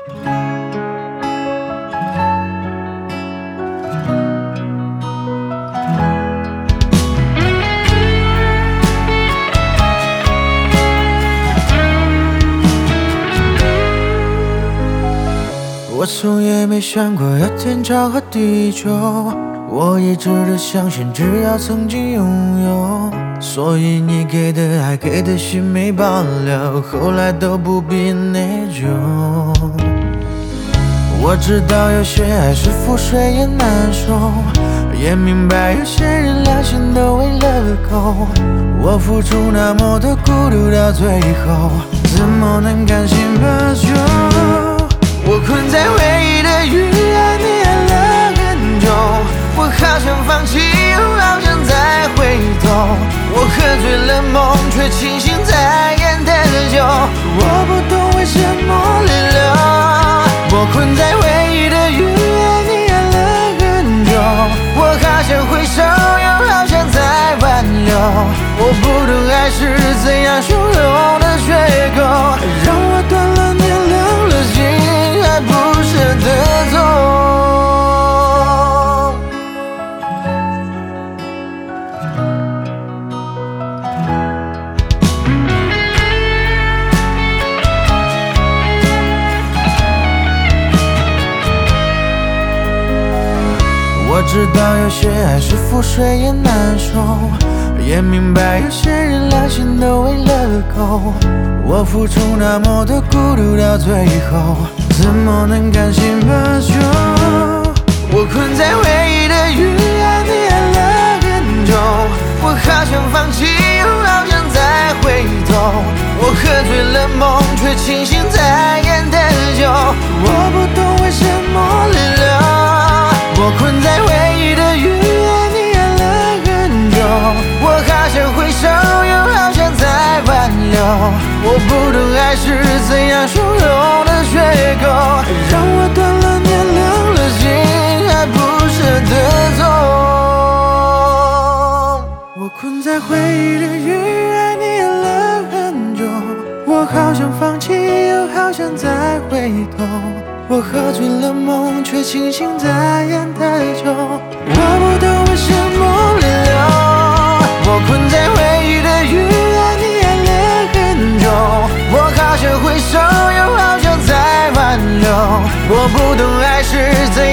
我从也没想过有天长和地久，我一直都相信只要曾经拥有，所以你给的爱给的心没保留，后来都不必内疚。我知道有些爱是覆水也难收，也明白有些人良心都喂了狗。我付出那么多孤独到最后，怎么能甘心罢休？我困在回忆的雨爱你爱了很久，我好想放弃又好想再回头，我喝醉了梦却清醒在演的酒，我不懂为什么泪流。我困在回忆的雨爱你爱了很久，我好想回首又好想再挽留，我不懂爱是怎样汹涌的缺口，让我断了念凉了心还不舍得走。我知道有些爱是覆水也难收，也明白有些人良心都喂了狗。我付出那么多孤独到最后，怎么能甘心罢休？我困在回忆的雨爱你爱了很久，我好想放弃又好想再回头，我喝醉了梦却清醒在演的酒，我不懂为什么泪流。我困在回忆的雨爱你爱了很久，我好想回首又好想再挽留，我不懂爱是怎样汹涌的缺口，让我断了念凉了心还不舍得走。我困在回忆的雨爱你爱了很久，我好想放弃又好想再回头，我喝醉了梦却清醒在演的酒，我不懂为什么泪流。我困在回忆的雨爱你爱了很久，我好想回首又好想再挽留，我不懂爱是怎